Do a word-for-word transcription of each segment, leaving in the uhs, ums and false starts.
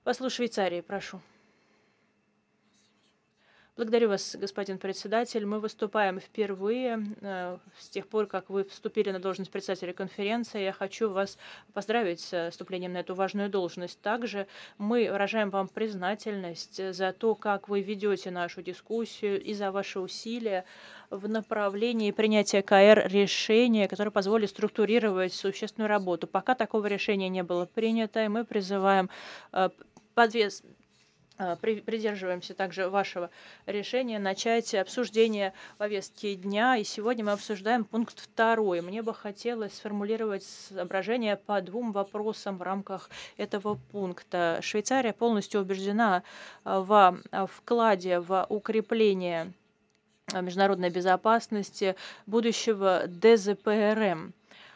Послу Швейцарии, прошу. Благодарю вас, господин председатель. Мы выступаем впервые э, с тех пор, как вы вступили на должность председателя конференции. Я хочу вас поздравить с вступлением на эту важную должность. Также мы выражаем вам признательность за то, как вы ведете нашу дискуссию и за ваши усилия в направлении принятия КР решения, которое позволит структурировать существенную работу. Пока такого решения не было принято, и мы призываем э, подвес а, при- придерживаемся также вашего решения начать обсуждение повестки дня. И сегодня мы обсуждаем пункт второй. Мне бы хотелось сформулировать соображения по двум вопросам в рамках этого пункта. Швейцария полностью убеждена а, в а, вкладе в укрепление а, международной безопасности будущего ДЗПРМ.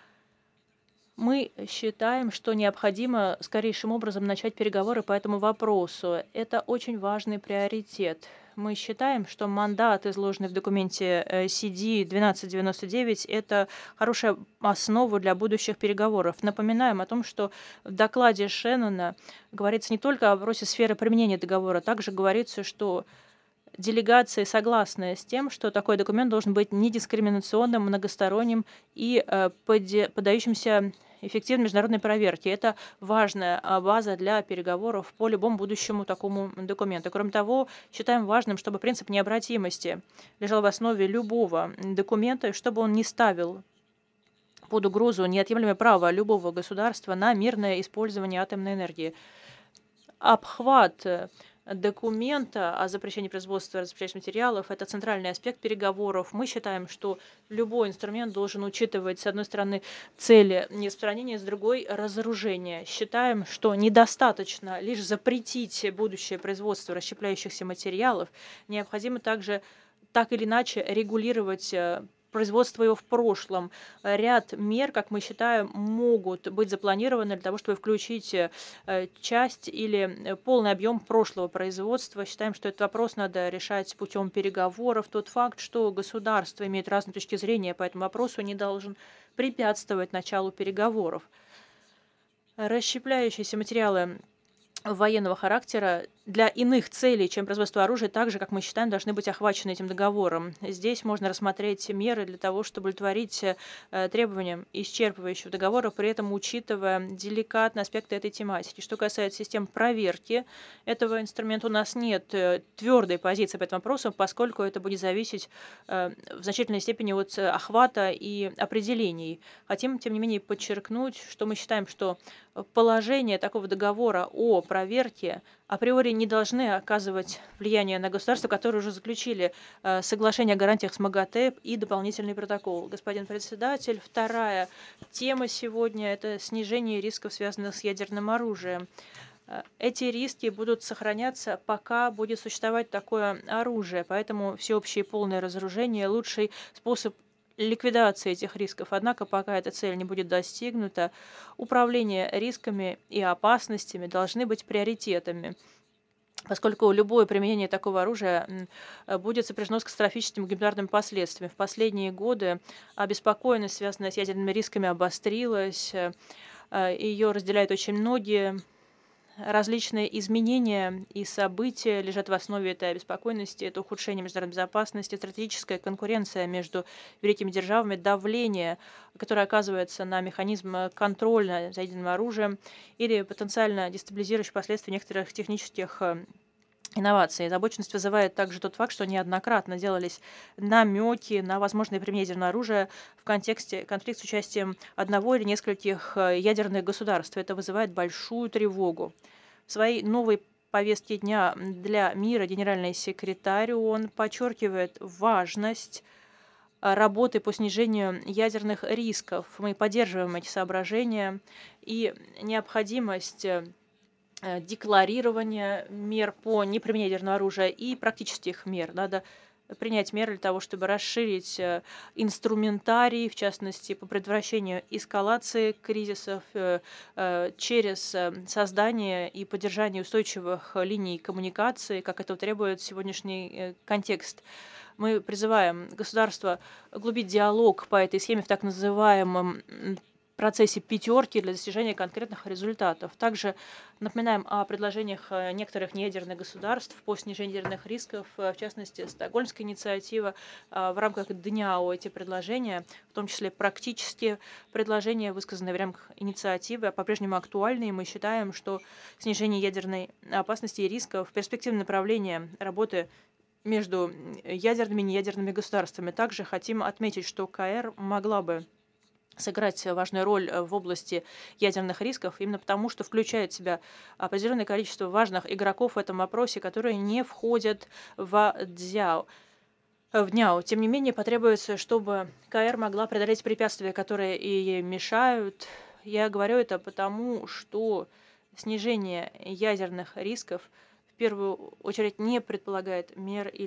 Мы считаем, что необходимо скорейшим образом начать переговоры по этому вопросу. Это очень важный приоритет. Мы считаем, что мандат, изложенный в документе э, си ди двенадцать девяносто девять, это хорошая основа для будущих переговоров. Напоминаем о том, что в докладе Шеннона говорится не только о вопросе сферы применения договора, также говорится, что делегации согласны с тем, что такой документ должен быть недискриминационным, многосторонним и э, поде- поддающимся эффективной международной проверке. Это важная а, база для переговоров по любому будущему такому документу. Кроме того, считаем важным, чтобы принцип необратимости лежал в основе любого документа, и чтобы он не ставил под угрозу неотъемлемое право любого государства на мирное использование атомной энергии. Обхват э, документа о запрещении производства распределяющих материалов — это центральный аспект переговоров. Мы считаем, что любой инструмент должен учитывать, с одной стороны, цели нераспространения, с другой — разоружения. Считаем, что недостаточно лишь запретить будущее производство расщепляющихся материалов. Необходимо также так или иначе регулировать э, производство его в прошлом. Ряд мер, как мы считаем, могут быть запланированы для того, чтобы включить э, э, часть или э, полный объем прошлого производства. Считаем, что этот вопрос надо решать путем переговоров. Тот факт, что государства имеют разные точки зрения по этому вопросу, не должен препятствовать началу переговоров. Расщепляющиеся материалы военного характера для иных целей, чем производство оружия, также, как мы считаем, должны быть охвачены этим договором. Здесь можно рассмотреть меры для того, чтобы удовлетворить э, требованиям исчерпывающего договора, при этом учитывая деликатные аспекты этой тематики. Что касается систем проверки этого инструмента, у нас нет э, твердой позиции по этому вопросу, поскольку это будет зависеть э, в значительной степени от э, охвата и определений. Хотим, тем не менее, подчеркнуть, что мы считаем, что положения такого договора о проверке априори не должны оказывать влияние на государства, которые уже заключили э, соглашение о гарантиях с МАГАТЭ и дополнительный протокол. Господин председатель, вторая тема сегодня — это снижение рисков, связанных с ядерным оружием. Э, Эти риски будут сохраняться, пока будет существовать такое оружие, поэтому всеобщее и полное разоружение — лучший способ ликвидации этих рисков. Однако, пока эта цель не будет достигнута, управление рисками и опасностями должны быть приоритетами, поскольку любое применение такого оружия м, э, будет сопряжено с катастрофическими гуманитарными последствиями. В последние годы обеспокоенность, связанная с ядерными рисками, обострилась. э, э, Ее разделяют очень многие. Различные изменения и события лежат в основе этой обеспокоенности. Это ухудшение международной безопасности, стратегическая конкуренция между великими державами, давление, которое оказывается на механизм э, контроля за ядерным оружием, или потенциально дестабилизирующие последствия некоторых технических э, инноваций. Озабоченность вызывает также тот факт, что неоднократно делались намеки на возможное применение ядерного оружия в контексте конфликта с участием одного или нескольких э, ядерных государств. Это вызывает большую тревогу. В своей новой повестке дня для мира генеральный секретарь ООН подчеркивает важность а, работы по снижению ядерных рисков. Мы поддерживаем эти соображения и необходимость э, э, декларирования мер по неприменению ядерного оружия и практических мер. Надо принять меры для того, чтобы расширить э, инструментарий, в частности, по предотвращению эскалации кризисов э, э, через э, создание и поддержание устойчивых линий коммуникации, как это требует сегодняшний э, контекст. Мы призываем государство углубить диалог по этой схеме в так называемом м, процессе пятерки для достижения конкретных результатов. Также напоминаем о предложениях э, некоторых неядерных государств по снижению ядерных рисков, э, в частности, Стокгольмская инициатива. А, В рамках ДНИАО эти предложения, в том числе практические предложения, высказанные в рамках инициативы, по-прежнему актуальны, и мы считаем, что снижение ядерной опасности и рисков — перспективное направление работы между м, ядерными и неядерными государствами. Также хотим отметить, что КР могла бы сыграть важную роль э, в области ядерных рисков, именно потому, что включает в себя определенное количество важных игроков в этом вопросе, которые не входят в ДЗЯО. э, В ДНИАО. Тем не менее, потребуется, чтобы КР могла преодолеть препятствия, которые ей мешают. Я говорю это потому, что снижение ядерных рисков в первую очередь не предполагает мер